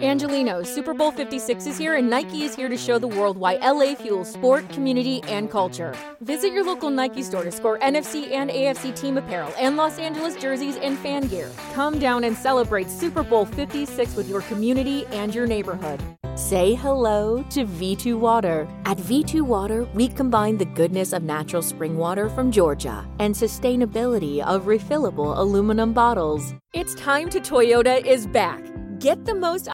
Angelinos, Super Bowl 56 is here, and Nike is here to show the world why LA fuels sport, community, and culture. Visit your local Nike store to score NFC and AFC team apparel and Los Angeles jerseys and fan gear. Come down and celebrate Super Bowl 56 with your community and your neighborhood. Say hello to V2 Water. At V2 Water, we combine the goodness of natural spring water from Georgia and sustainability of refillable aluminum bottles. It's time to Toyota is back. Get the most